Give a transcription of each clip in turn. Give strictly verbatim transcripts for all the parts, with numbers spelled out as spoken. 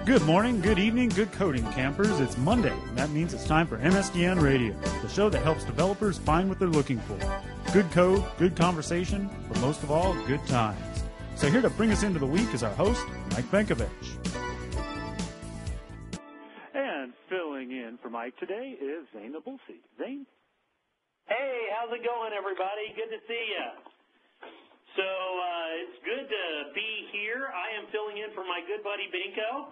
Good morning, good evening, good coding, campers. It's Monday, and that means it's time for M S D N Radio, the show that helps developers find what they're looking for. Good code, good conversation, but most of all, good times. So here to bring us into the week is our host, Mike Benkovich. And filling in for Mike today is Zane Nabulsi. Zane? Hey, how's it going, everybody? Good to see you. So uh, it's good to be here. I am filling in for my good buddy Binko.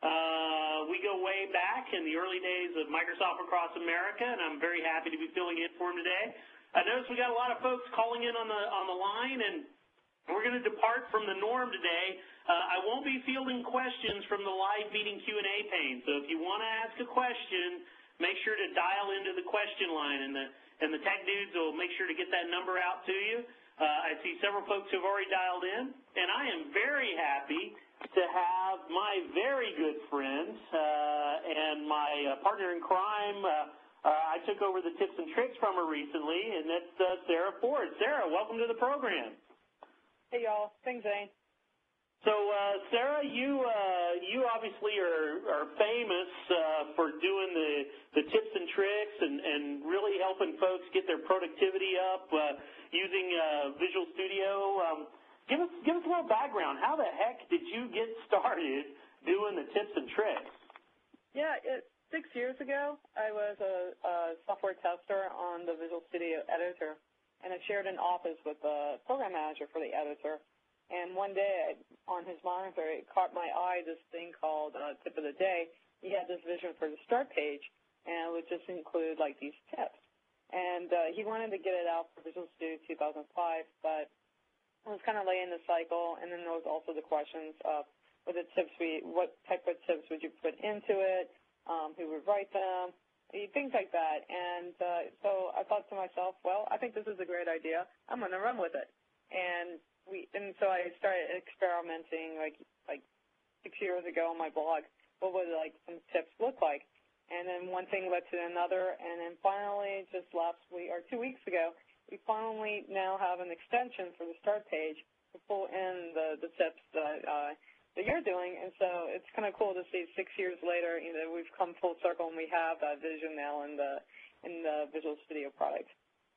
Uh, we go way back in the early days of Microsoft Across America, and I'm very happy to be filling in for him today. I noticed we got a lot of folks calling in on the on the line, and we're going to depart from the norm today. Uh, I won't be fielding questions from the live meeting Q and A pane. So if you want to ask a question, make sure to dial into the question line, and the and the tech dudes will make sure to get that number out to you. Uh, I see several folks who have already dialed in, and I am very happy to have my very good friend uh, and my uh, partner in crime. Uh, uh, I took over the tips and tricks from her recently, and that's uh, Sarah Ford. Sarah, welcome to the program. Hey, y'all. Thanks, Zane. So, uh, Sarah, you uh, you obviously are, are famous uh, for doing the, the tips and tricks and, and really helping folks get their productivity up uh, using uh, Visual Studio. Um, give us give us a little background. How the heck did you get started doing the tips and tricks? Yeah, it, six years ago, I was a, a software tester on the Visual Studio editor, and I shared an office with the program manager for the editor. And one day, on his monitor, it caught my eye, this thing called uh, Tip of the Day. He had this vision for the start page, and it would just include, like, these tips. And uh, he wanted to get it out for Visual Studio two thousand five, but it was kind of late in the cycle. And then there was also the questions of what the tips we, what type of tips would you put into it, um, who would write them, things like that. And uh, so I thought to myself, well, I think this is a great idea. I'm going to run with it. And we, and so I started experimenting like like six years ago on my blog. What would like some tips look like? And then one thing led to another, and then finally, just last week or two weeks ago, we finally now have an extension for the start page to pull in the the tips that uh, that you're doing. And so it's kind of cool to see six years later, you know, we've come full circle and we have that vision now in the in the Visual Studio product.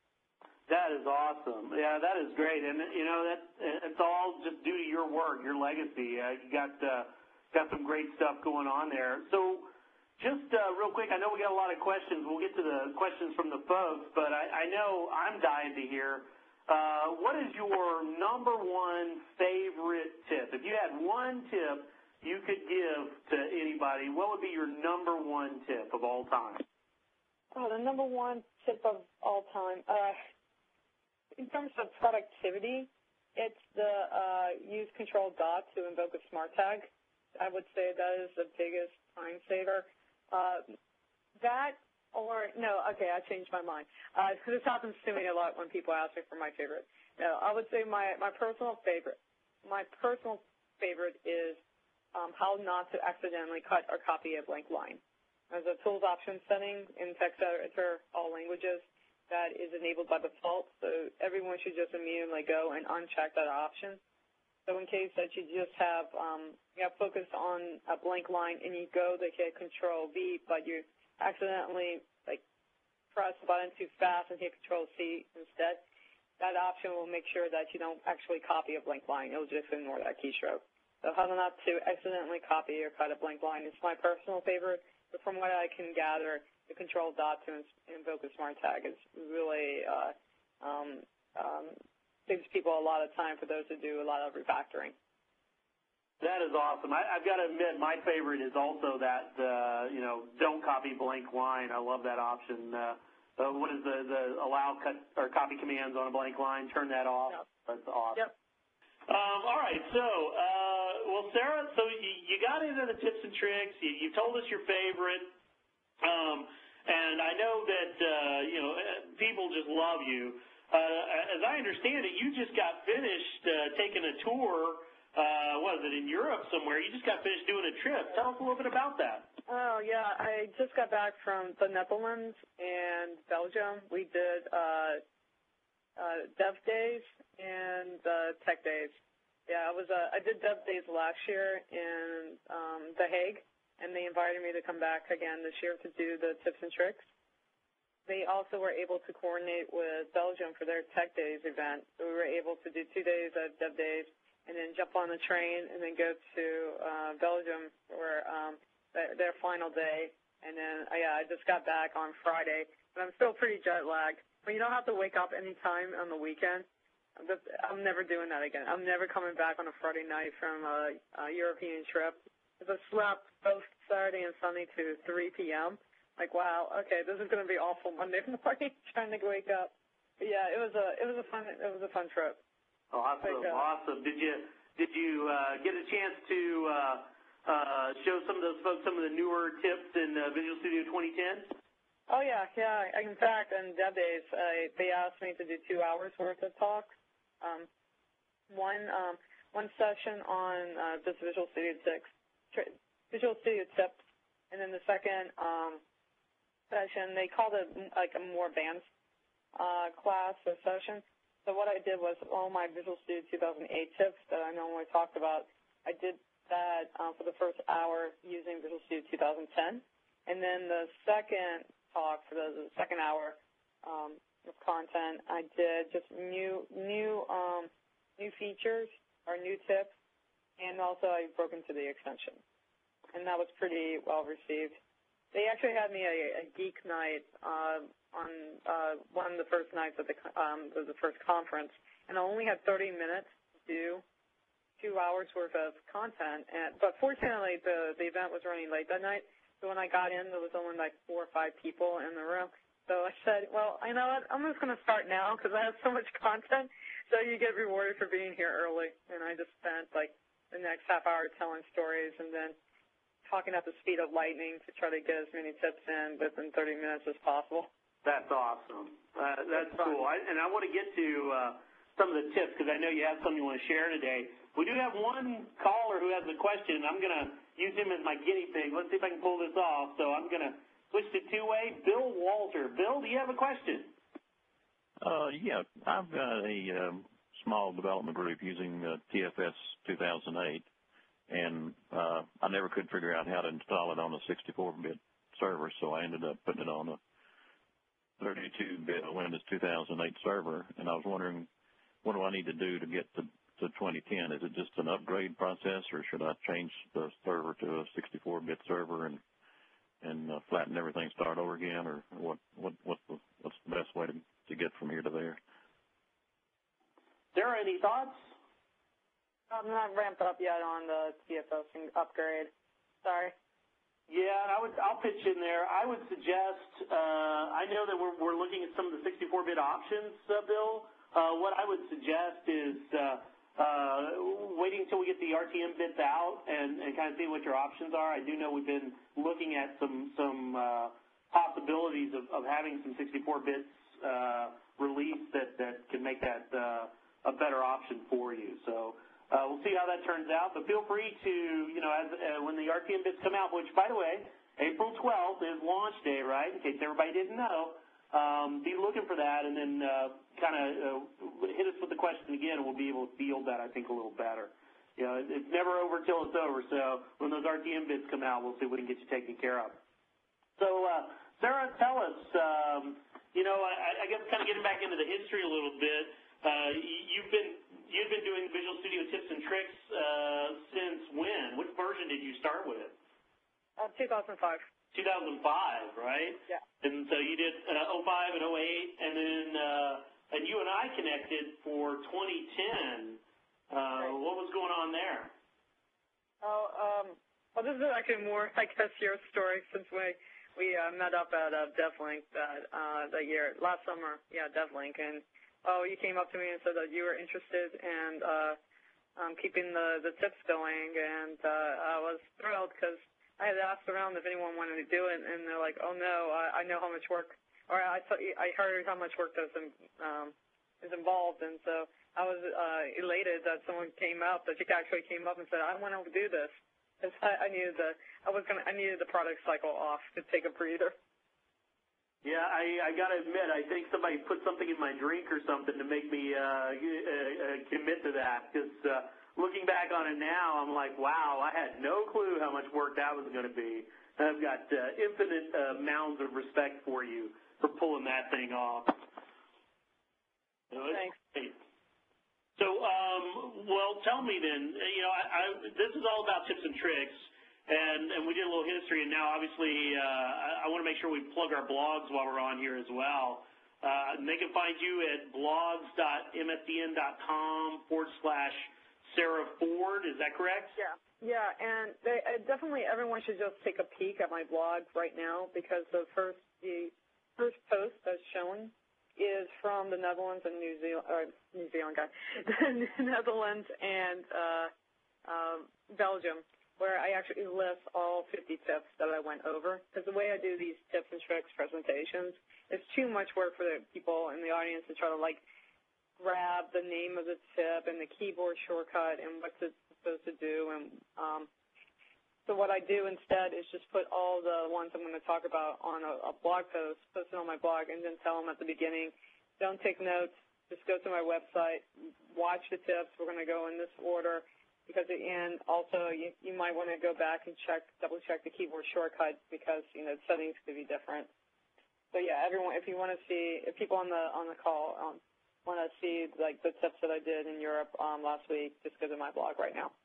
That is awesome. Yeah, that is great, and you know that it's all just due to your work, your legacy. Uh, you got uh, got some great stuff going on there. So, just uh, real quick, I know we got a lot of questions. We'll get to the questions from the folks, but I, I know I'm dying to hear. Uh, what is your number one favorite tip? If you had one tip you could give to anybody, what would be your number one tip of all time? Oh, the number one tip of all time. Uh, In terms of productivity, it's the uh, use control dot to invoke a smart tag. I would say that is the biggest time saver. Uh, that or, no, okay, I changed my mind. Uh, this happens to me a lot when people ask me for my favorite. No, I would say my, my personal favorite, my personal favorite is um, how not to accidentally cut or copy a blank line. There's a tools option setting in text editor, all languages, that is enabled by default, so everyone should just immediately go and uncheck that option. So in case that you just have, um, you have focused on a blank line and you go to hit Control V, but you accidentally like press the button too fast and hit Control C instead, that option will make sure that you don't actually copy a blank line. It'll just ignore that keystroke. So how not to accidentally copy or cut a blank line is my personal favorite, but from what I can gather, the control dot to invoke a smart tag is really uh, um, um, saves people a lot of time for those who do a lot of refactoring. That is awesome. I, I've got to admit, my favorite is also that, uh, you know, don't copy blank line. I love that option. Uh, uh, what is the, the allow cut or copy commands on a blank line? Turn that off. Yep. That's awesome. Yep. Um, all right, so, uh, well, Sarah, so you, you got into the tips and tricks. You, you told us your favorite. Um, and I know that, uh, you know, people just love you. Uh, as I understand it, you just got finished uh, taking a tour, uh, what is it, in Europe somewhere. You just got finished doing a trip. Tell us a little bit about that. Oh, yeah, I just got back from the Netherlands and Belgium. We did uh, uh, Dev Days and uh, Tech Days. Yeah, I was. Uh, I did Dev Days last year in um, The Hague, and they invited me to come back again this year to do the tips and tricks. They also were able to coordinate with Belgium for their Tech Days event. So we were able to do two days of Dev Days and then jump on the train and then go to uh, Belgium for um, their, their final day. And then, uh, yeah, I just got back on Friday, and I'm still pretty jet lagged. But you don't have to wake up any time on the weekend. I'm, just, I'm never doing that again. I'm never coming back on a Friday night from a, a European trip. I slept both Saturday and Sunday to three p m Like, wow, okay, this is going to be awful Monday morning trying to wake up. But yeah, it was a it was a fun it was a fun trip. Awesome, like, uh, awesome. Did you did you uh, get a chance to uh, uh, show some of those folks some of the newer tips in uh, Visual Studio twenty ten? Oh yeah, yeah. In fact, in Dev Days, uh, they asked me to do two hours worth of talks. Um, one um, one session on uh, just Visual Studio six, Visual Studio tips, and then the second um, session they called it like a more advanced uh, class or session. So what I did was all my Visual Studio two thousand eight tips that I normally talked about. I did that um, for the first hour using Visual Studio two thousand ten, and then the second talk for the, the second hour. Um, of content, I did just new new um, new features or new tips, and also I broke into the extension, and that was pretty well received. They actually had me a, a geek night uh, on uh, one of the first nights of the um, of the first conference, and I only had thirty minutes to do two hours worth of content, and but fortunately the the event was running late that night, so when I got in there was only like four or five people in the room. So I said, well, you know what, I'm just going to start now because I have so much content. So you get rewarded for being here early. And I just spent, like, the next half hour telling stories and then talking at the speed of lightning to try to get as many tips in within thirty minutes as possible. That's awesome. Uh, that's cool. I, and I want to get to uh, some of the tips because I know you have some you want to share today. We do have one caller who has a question. I'm going to use him as my guinea pig. Let's see if I can pull this off. So I'm going to switch to two-way. Bill Walter. Bill, do you have a question? Uh, yeah, I've got a um, small development group using uh, T F S two thousand eight, and uh, I never could figure out how to install it on a sixty-four bit server, so I ended up putting it on a thirty-two bit Windows two thousand eight server, and I was wondering, what do I need to do to get to, to twenty ten? Is it just an upgrade process, or should I change the server to a sixty-four bit server and and uh, flatten everything, start over again, or what? What? What's the what's the best way to to get from here to there? Sarah, any thoughts? I'm not ramped up yet on the T F S upgrade. Sorry. Yeah, I would. I'll pitch in there. I would suggest. Uh, I know that we're we're looking at some of the sixty-four bit options, uh, Bill. Uh, what I would suggest is uh, uh, waiting until we get the R T M bits out and, and kind of see what your options are. I do know we've been looking at some some uh, possibilities of, of having some sixty-four bits uh, released that that can make that uh, a better option for you. So. Uh, we'll see how that turns out, but feel free to, you know, as, uh, when the R T M bits come out, which, by the way, April twelfth is launch day, right, in case everybody didn't know, um, be looking for that and then uh, kind of uh, hit us with the question again, and we'll be able to field that, I think, a little better. You know, it's never over till it's over, so when those R T M bits come out, we'll see if we can get you taken care of. So, uh, Sarah, tell us, um, you know, I, I guess kind of getting back into the history a little bit, uh, you've been You've been doing Visual Studio tips and tricks uh, since when? What version did you start with? Uh, two thousand five. two thousand five, right? Yeah. And so you did uh, oh five and oh eight, and then uh, and you and I connected for twenty ten. Uh, right. What was going on there? Oh, um, well, this is actually more, I guess, your story since we we uh, met up at uh, DevLink that uh, that year last summer. Yeah, DevLink and. Oh, you came up to me and said that you were interested in uh, um, keeping the, the tips going, and uh, I was thrilled because I had asked around if anyone wanted to do it, and they're like, oh, no, I, I know how much work, or I, thought, I heard how much work that's in, um, is involved, and so I was uh, elated that someone came up, that you actually came up and said, I want to do this, because I, I needed the, I was gonna, I needed the product cycle off to take a breather. Yeah, I, I got to admit, I think somebody put something in my drink or something to make me uh, uh, commit to that. Because uh, looking back on it now, I'm like, wow, I had no clue how much work that was going to be. And I've got uh, infinite uh, mounds of respect for you for pulling that thing off. You know, Thanks. Great. So, um, well, tell me then, you know, I, I, this is all about tips and tricks, and, and we did a little history, and now obviously uh, I, I want to make sure we plug our blogs while we're on here as well. Uh, and they can find you at blogs.msdn.com forward slash Sarah Ford, is that correct? Yeah. Yeah, and they, uh, definitely everyone should just take a peek at my blog right now because the first the first post that's shown is from the Netherlands and New Zealand, or New Zealand guy, the Netherlands and uh, uh, Belgium, where I actually list all fifty tips that I went over. Because the way I do these tips and tricks presentations, it's too much work for the people in the audience to try to like grab the name of the tip and the keyboard shortcut and what it's supposed to do. And um, so what I do instead is just put all the ones I'm going to talk about on a, a blog post, post it on my blog, and then tell them at the beginning, don't take notes, just go to my website, watch the tips. We're going to go in this order because at the end, also, you, you might want to go back and check, double-check the keyboard shortcut because, you know, settings could be different. So, yeah, everyone, if you want to see, if people on the on the call um, want to see, like, the tips that I did in Europe um, last week, just go to my blog right now.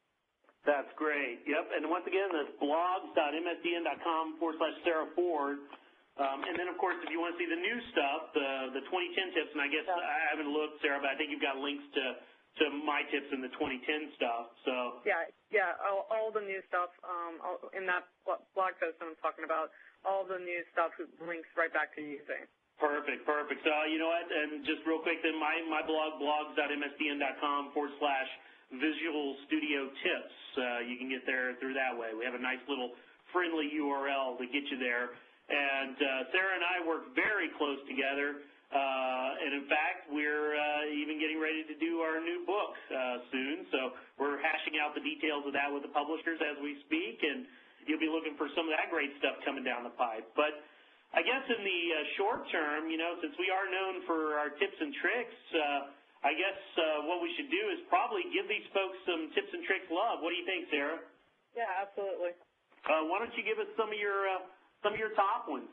That's great. Yep. And once again, that's blogs.msdn.com forward slash Sarah Ford. Um, and then, of course, if you want to see the new stuff, the the twenty ten tips, and I guess yeah. I haven't looked, Sarah, but I think you've got links to, to my tips and the twenty ten stuff. So Yeah, yeah, all, all the new stuff um, all, in that blog post that I'm talking about, all the new stuff links right back to using. Perfect, perfect. So, you know what, and just real quick, then my, my blog, blogs.msdn.com forward slash Visual Studio Tips. Uh, you can get there through that way. We have a nice little friendly U R L to get you there. And uh, Sarah and I work very close together. Uh, and, in fact, we're uh, even getting ready to do our new book uh, soon. So we're hashing out the details of that with the publishers as we speak. And you'll be looking for some of that great stuff coming down the pipe. But I guess in the uh, short term, you know, since we are known for our tips and tricks, uh, I guess uh, what we should do is probably give these folks some tips and tricks love. What do you think, Sarah? Yeah, absolutely. Uh, why don't you give us some of your uh, some of your top ones?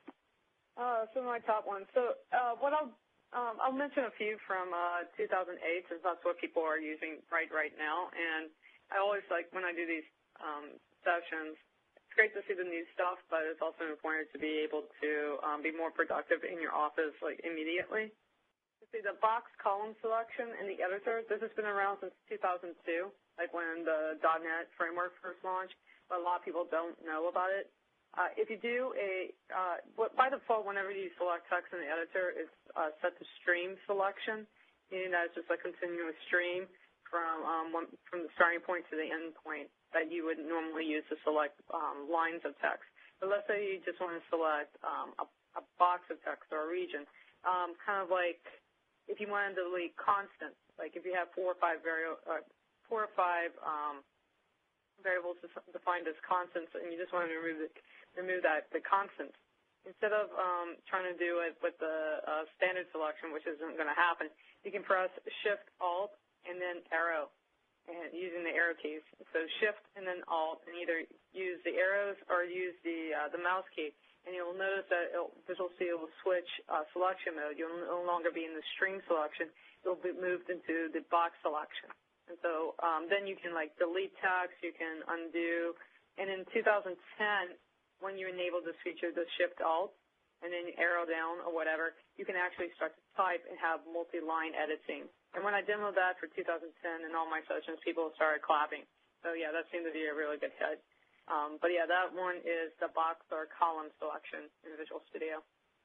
Uh, some of my top ones. So uh, what I'll um, I'll mention a few from uh, two thousand eight, since that's what people are using right right now. And I always like when I do these um, sessions. It's great to see the new stuff, but it's also important to be able to um, be more productive in your office like immediately. See, the box column selection in the editor, this has been around since two thousand two, like when the dot net framework first launched, but a lot of people don't know about it. Uh, if you do a, uh, by default, whenever you select text in the editor, it's uh, set to stream selection, meaning that it's just a continuous stream from um, one, from the starting point to the end point that you would normally use to select um, lines of text. But let's say you just want to select um, a, a box of text or a region, um, kind of like if you want to delete constants, like if you have four or five vari- uh, four or five um, variables defined as constants, and you just want to remove the, remove that the constants, instead of um, trying to do it with the uh, standard selection, which isn't going to happen, you can press Shift Alt and then arrow, and using the arrow keys. So Shift and then Alt, and either use the arrows or use the uh, the mouse key. And you'll notice that it'll, Visual Studio will switch uh, selection mode. You'll no longer be in the stream selection. You'll be moved into the box selection. And so um, then you can, like, delete text. You can undo. And in two thousand ten, when you enable this feature, the Shift-Alt, and then you arrow down or whatever, you can actually start to type and have multi-line editing. And when I demoed that for two thousand ten in all my sessions, people started clapping. So, yeah, that seemed to be a really good hit. Um, but, yeah, that one is the box or column selection in Visual Studio.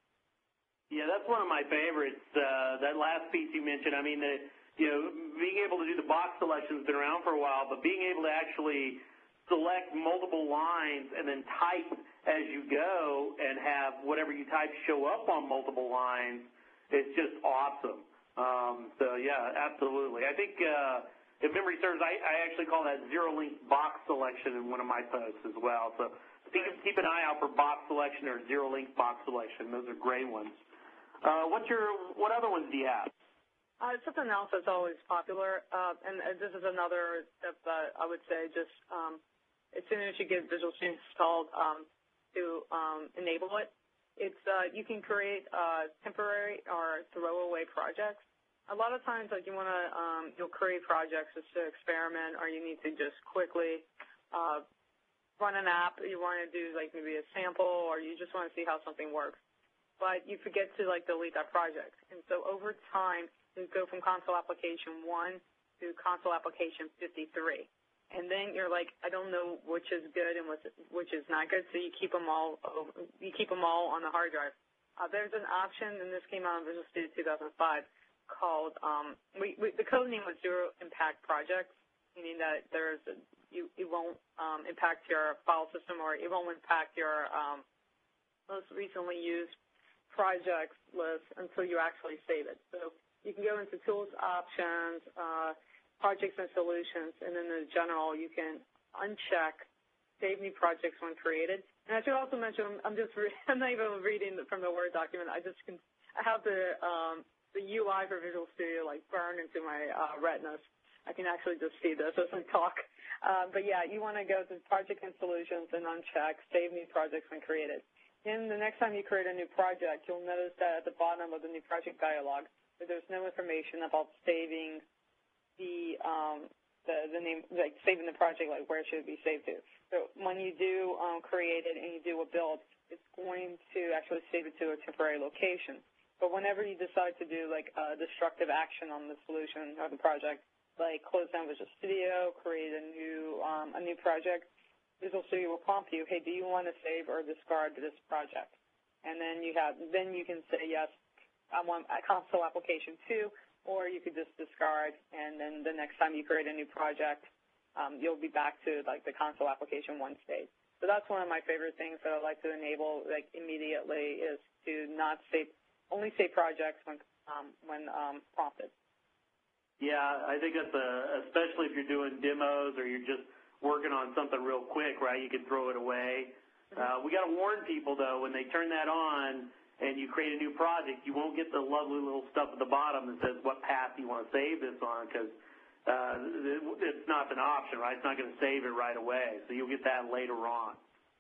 Yeah, that's one of my favorites, uh, that last piece you mentioned. I mean, the, you know, being able to do the box selection has been around for a while, but being able to actually select multiple lines and then type as you go and have whatever you type show up on multiple lines is just awesome. Um, so, yeah, absolutely. I think uh, – if memory serves, I, I actually call that zero-link box selection in one of my posts as well. So keep, keep an eye out for box selection or zero-link box selection. Those are great ones. Uh, what's your, what other ones do you have? Uh, something else that's always popular, uh, and uh, this is another step that I would say just um, as soon as you get Visual Studio installed um, to um, enable it, it's uh, you can create uh, temporary or throwaway projects. A lot of times, like you want to, um, you'll create projects just to experiment, or you need to just quickly uh, run an app. You want to do like maybe a sample, or you just want to see how something works. But you forget to like delete that project, and so over time, you go from console application one to console application fifty-three. And then you're like, I don't know which is good and which is not good, so you keep them all over, you keep them all on the hard drive. Uh, there's an option, and this came out in Visual Studio two thousand five, called, um, we, we, the code name was Zero Impact Projects, meaning that there's a, you, it won't um, impact your file system, or it won't impact your um, most recently used projects list until you actually save it. So you can go into Tools, Options, uh, Projects and Solutions, and in the general, you can uncheck Save New Projects when created. And I should also mention, I'm just re I'm not even reading from the Word document. I just can I have the um, the U I for Visual Studio like burned into my uh, retinas. I can actually just see this as I talk. Uh, but yeah, you want to go to Project and Solutions and uncheck Save New Projects when created. And the next time you create a new project, you'll notice that at the bottom of the new project dialog, there's no information about saving the um, the, the name, like saving the project, like where it should be saved to. So when you do um, create it and you do a build, it's going to actually save it to a temporary location. But whenever you decide to do like a destructive action on the solution or the project, like close down Visual Studio, create a new um, a new project, Visual Studio will prompt you, hey, do you want to save or discard this project? And then you have, then you can say yes. I want a console application two, or you could just discard, and then the next time you create a new project, um, you'll be back to like the console application one state. So that's one of my favorite things that I like to enable like immediately is to not save, only save projects when um, when um, prompted. Yeah, I think that's a, especially if you're doing demos or you're just working on something real quick, right? You can throw it away. Mm-hmm. uh, we got to warn people though when they turn that on and you create a new project, you won't get the lovely little stuff at the bottom that says what path you want to save this on, because uh, it's not an option, right? It's not going to save it right away, so you'll get that later on.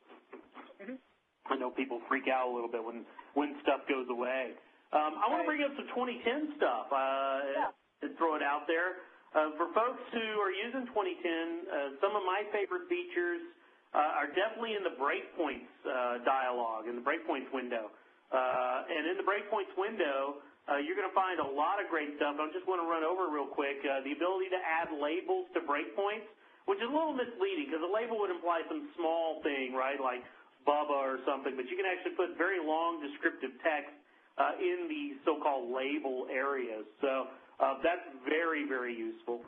Mm-hmm. I know people freak out a little bit when, when stuff goes away. Um, I want to bring up some twenty ten stuff uh, yeah. and throw it out there. Uh, for folks who are using twenty ten, uh, some of my favorite features uh, are definitely in the breakpoints uh, dialog, in the breakpoints window. Uh, and in the breakpoints window, uh, you're going to find a lot of great stuff. I just want to run over real quick. Uh, the ability to add labels to breakpoints, which is a little misleading because a label would imply some small thing, right, like Bubba or something. But you can actually put very long descriptive text uh, in the so-called label areas. So uh, that's very, very useful.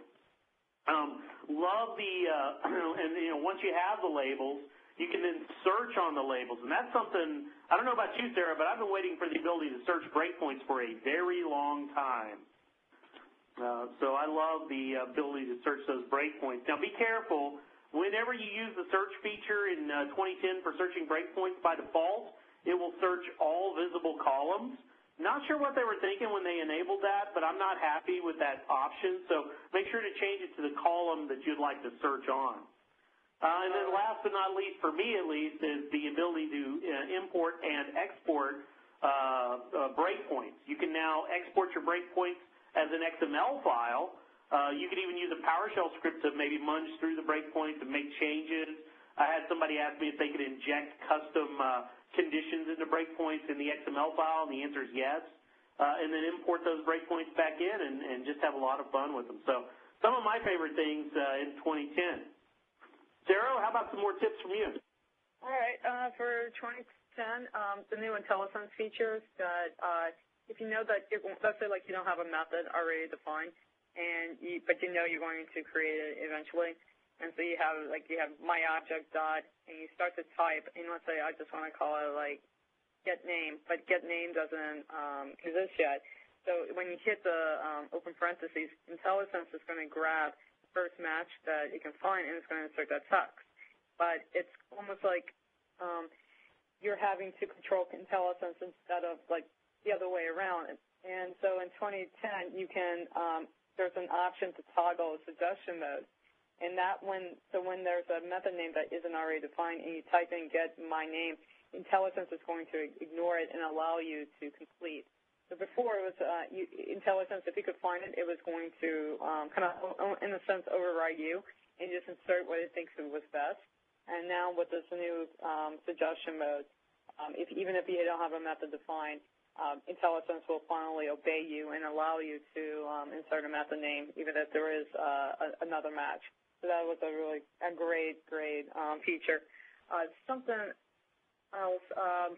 Um, love the, uh, and you know, once you have the labels, you can then search on the labels, and that's something, I don't know about you, Sarah, but I've been waiting for the ability to search breakpoints for a very long time. Uh, so I love the ability to search those breakpoints. Now be careful, whenever you use the search feature in uh, twenty ten for searching breakpoints by default, it will search all visible columns. Not sure what they were thinking when they enabled that, but I'm not happy with that option, so make sure to change it to the column that you'd like to search on. Uh, and then last but not least, for me at least, is the ability to uh, import and export uh, uh, breakpoints. You can now export your breakpoints as an X M L file. Uh, you can even use a PowerShell script to maybe munge through the breakpoints and make changes. I had somebody ask me if they could inject custom uh, conditions into breakpoints in the X M L file, and the answer is yes. Uh, and then import those breakpoints back in and, and just have a lot of fun with them. So some of my favorite things uh, in twenty ten. Sarah, how about some more tips from you? All right. Uh, for twenty ten, um, the new IntelliSense features that uh, if you know that, it, let's say like you don't have a method already defined, and you, but you know you're going to create it eventually, and so you have like you have my object dot, and you start to type, and let's say I just want to call it like get name, but get name doesn't um, exist yet. So when you hit the um, open parentheses, IntelliSense is going to grab first match that it can find, and it's going to insert that text. But it's almost like um, you're having to control IntelliSense instead of like the other way around. And so in twenty ten, you can, um, there's an option to toggle suggestion mode. And that when, so when there's a method name that isn't already defined and you type in get my name, IntelliSense is going to ignore it and allow you to complete. So before it was, uh, you, IntelliSense, if you could find it, it was going to um, kind of, in a sense, override you and just insert what it thinks it was best. And now with this new um, suggestion mode, um, if, even if you don't have a method defined, um, IntelliSense will finally obey you and allow you to um, insert a method name, even if there is uh, a, another match. So that was a really a great, great um, feature. Uh, something else. Um,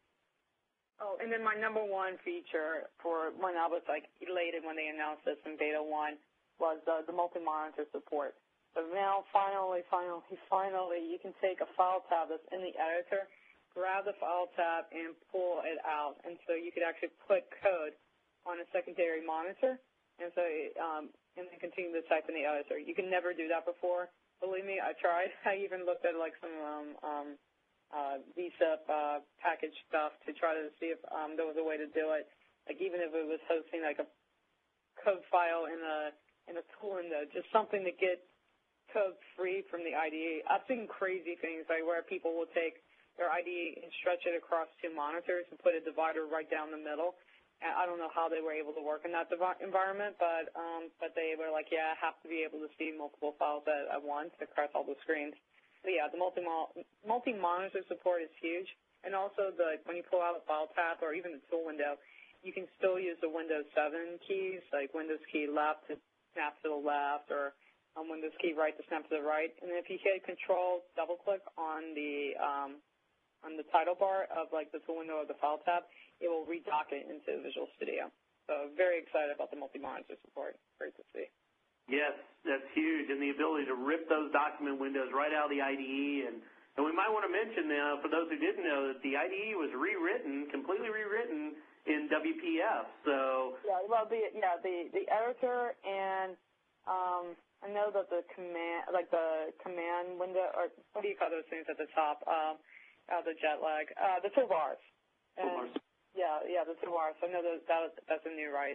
oh, and then my number one feature for when I was like elated when they announced this in beta one was uh, the multi-monitor support. So now, finally, finally, finally, you can take a file tab that's in the editor, grab the file tab, and pull it out. And so you could actually put code on a secondary monitor. And so, um, and then continue to type in the editor. You can never do that before. Believe me, I tried. I even looked at like some um, um, uh, V S I P uh, package stuff to try to see if um, there was a way to do it. Like even if it was hosting like a code file in a in a tool window, just something to get code free from the I D E. I've seen crazy things like where people will take their I D E and stretch it across two monitors and put a divider right down the middle. I don't know how they were able to work in that environment, but um, but they were like, yeah, I have to be able to see multiple files at, at once across all the screens. But yeah, the multi multi-monitor support is huge, and also the when you pull out a file tab or even the tool window, you can still use the Windows seven keys, like Windows key left to snap to the left, or um, Windows key right to snap to the right. And if you hit Control double click on the um, on the title bar of like the tool window or the file tab, it will redock it into Visual Studio. So very excited about the multi-monitor support. Great to see. Yes, that's huge, and the ability to rip those document windows right out of the I D E. And, and we might want to mention now, for those who didn't know, that the I D E was rewritten, completely rewritten in W P F. So yeah, well, the yeah the the editor and um, I know that the command like the command window or what do you call those things at the top? Um, uh, the jet lag, uh, the toolbars. And, yeah, yeah, the toolbars. I know that, that that's a new right.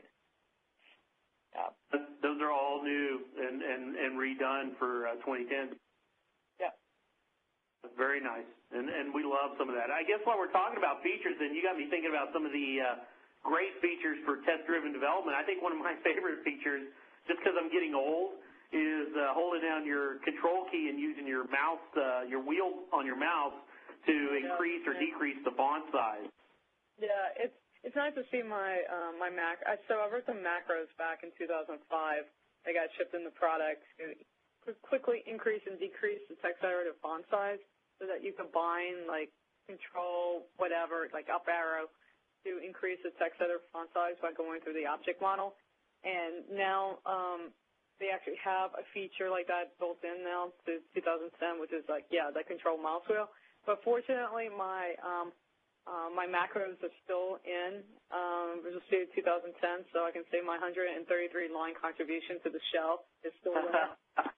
Yeah. Those are all new and, and, and redone for uh, twenty ten. Yeah. Very nice. And, and we love some of that. I guess while we're talking about features, then you got me thinking about some of the uh, great features for test-driven development. I think one of my favorite features, just because I'm getting old, is uh, holding down your control key and using your mouse, uh, your wheel on your mouse to increase yeah, or yeah. decrease the font size. Yeah, it's it's nice to see my um, my Mac. I, so I wrote some macros back in two thousand five. They got shipped in the product to quickly increase and decrease the text editor font size so that you combine like control whatever, like up arrow, to increase the text editor font size by going through the object model. And now um, they actually have a feature like that built in now to two thousand ten, which is like, yeah, the control mouse wheel. But fortunately, my um, uh, my macros are still in um, Visual Studio two thousand ten, so I can say my one hundred thirty-three line contribution to the shell is still there.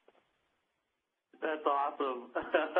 That's awesome.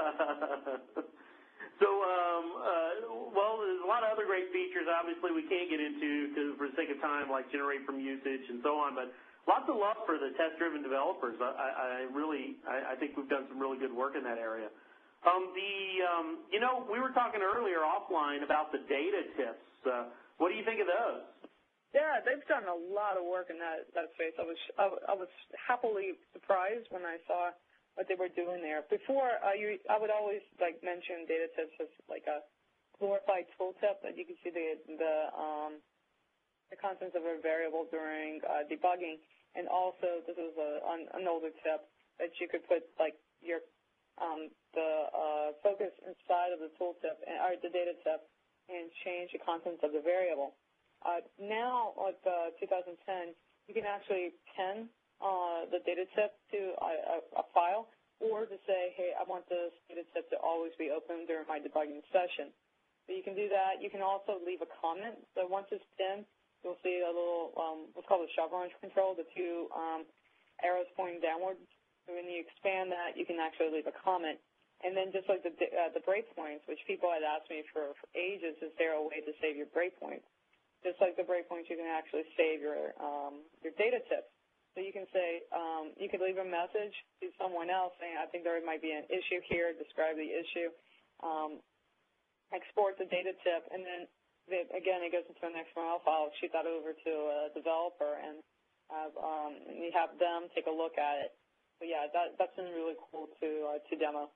So, um, uh, well, there's a lot of other great features, obviously, we can't get into to, for the sake of time, like generate from usage and so on, but lots of love for the test-driven developers. I, I really, I, I think we've done some really good work in that area. Um, the, um, you know, we were talking earlier offline about the data tips. Uh, what do you think of those? Yeah, they've done a lot of work in that, that space. I was, I, I was happily surprised when I saw what they were doing there. Before, uh, you, I would always like mention data tips as like a glorified tooltip that you can see the the, um, the contents of a variable during uh, debugging, and also this is a, an, an older tip that you could put like your um, the uh, focus inside of the tooltip or the data tip and change the contents of the variable. Uh, now, with uh, two thousand ten, you can actually pin uh, the data tip to a, a, a file, or to say, hey, I want this data tip to always be open during my debugging session. So you can do that. You can also leave a comment. So once it's pinned, you'll see a little, um, what's called a chevron control, the two um, arrows pointing downward. So when you expand that, you can actually leave a comment. And then just like the, uh, the breakpoints, which people had asked me for, for ages, is there a way to save your breakpoints? just like the breakpoints, you can actually save your um, your data tips. So you can say, um, you could leave a message to someone else saying, I think there might be an issue here, describe the issue, um, export the data tip, and then, they, again, it goes into an X M L file, shoot that over to a developer, and have, um, and you have them take a look at it. So, yeah, that, that's been really cool to, uh, to demo.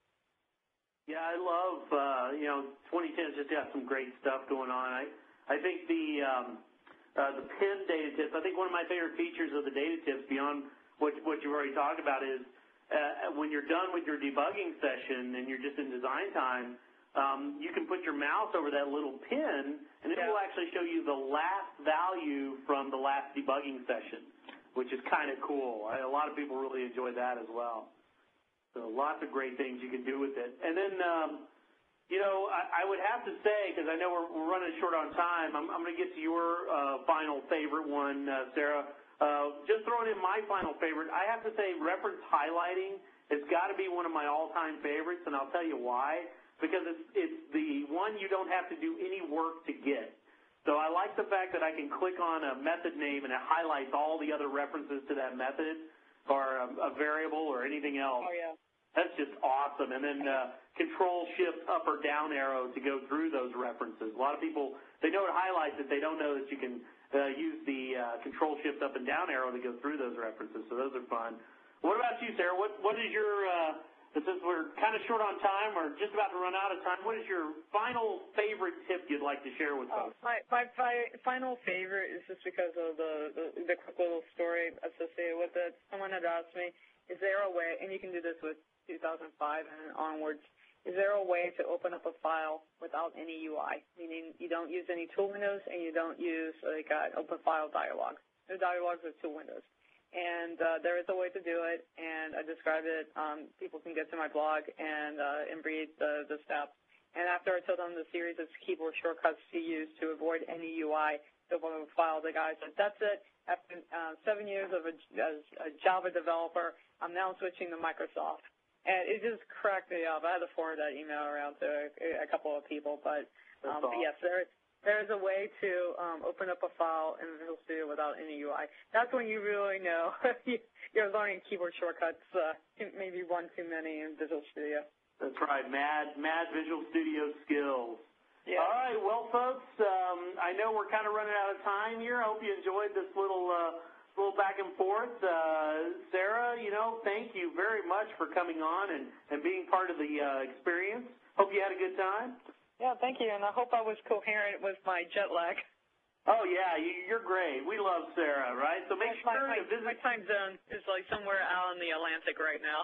Yeah, I love, uh, you know, twenty ten's just got some great stuff going on. I, I think the, um, uh, the pinned data tips, I think one of my favorite features of the data tips beyond what, what you've already talked about is uh, when you're done with your debugging session and you're just in design time, um, you can put your mouse over that little pin and it yeah. will actually show you the last value from the last debugging session, which is kind of cool. I, a lot of people really enjoy that as well. So lots of great things you can do with it. And then, um, you know, I, I would have to say, because I know we're, we're running short on time, I'm, I'm going to get to your uh, final favorite one, uh, Sarah. Uh, just throwing in my final favorite, I have to say reference highlighting has got to be one of my all-time favorites, and I'll tell you why. Because it's, it's the one you don't have to do any work to get. So I like the fact that I can click on a method name and it highlights all the other references to that method, or a, a variable or anything else. Oh, yeah. That's just awesome. And then uh, Control-Shift up or down arrow to go through those references. A lot of people, they know it highlights it. They don't know that you can uh, use the uh, Control-Shift up and down arrow to go through those references. So those are fun. What about you, Sarah? What, what is your, uh, since we're kind of short on time or just about to run out of time, what is your final favorite tip you'd like to share with oh, folks? My, my fi final favorite is just because of the, the, the quick little story associated with it. Someone had asked me, is there a way, and you can do this with two thousand five and onwards, is there a way to open up a file without any U I, meaning you don't use any tool windows and you don't use like an open file dialog. No dialogues with tool windows. And uh, there is a way to do it, and I describe it. Um, people can get to my blog and, uh, and read the, the steps. And after I told them the series of keyboard shortcuts to use to avoid any U I to open up a file, the guy said, that's it. After uh, seven years of a, as a Java developer, I'm now switching to Microsoft. And it just cracked me up. I had to forward that email around to a, a couple of people. But, um, but yes, there, there is a way to um, open up a file in Visual Studio without any U I. That's when you really know you're learning keyboard shortcuts, uh, maybe one too many in Visual Studio. That's right, mad, mad Visual Studio skills. Yeah. All right, well, folks, um, I know we're kind of running out of time here. I hope you enjoyed this little uh, little back and forth. Uh, Sarah, you know, thank you very much for coming on and, and being part of the uh, experience. Hope you had a good time. Yeah, thank you, and I hope I was coherent with my jet lag. Oh, yeah, you, you're great. We love Sarah, right? So make my, sure my, to visit. My time zone is like somewhere out in the Atlantic right now.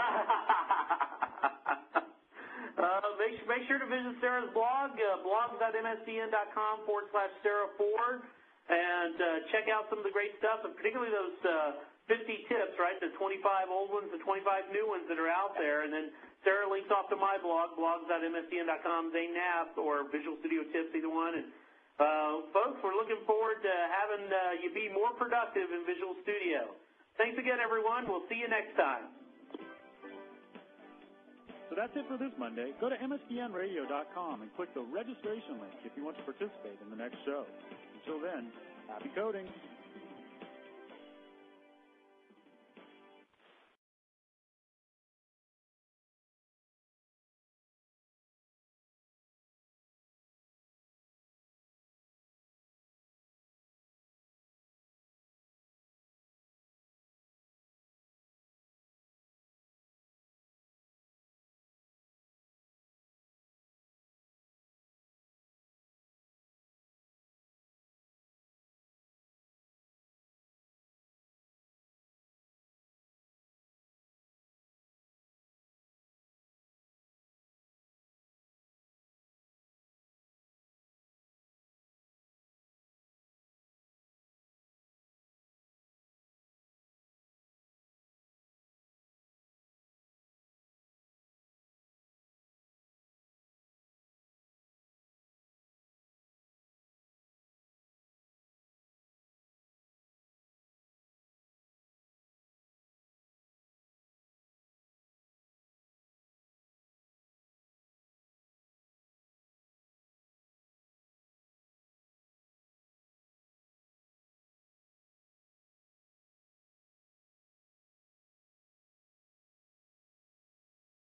uh, make, make sure to visit Sarah's blog, uh, blogs.msdn.com forward slash Sarah Ford, and uh, check out some of the great stuff, and particularly those uh, fifty tips, right, the twenty-five old ones, the twenty-five new ones that are out there. And then Sarah links off to my blog, blogs.msdn.com, Zane Knapp, or Visual Studio Tips, either one. And uh, folks, we're looking forward to having uh, you be more productive in Visual Studio. Thanks again, everyone. We'll see you next time. So that's it for this Monday. Go to M S D N radio dot com and click the registration link if you want to participate in the next show. Until then, happy coding.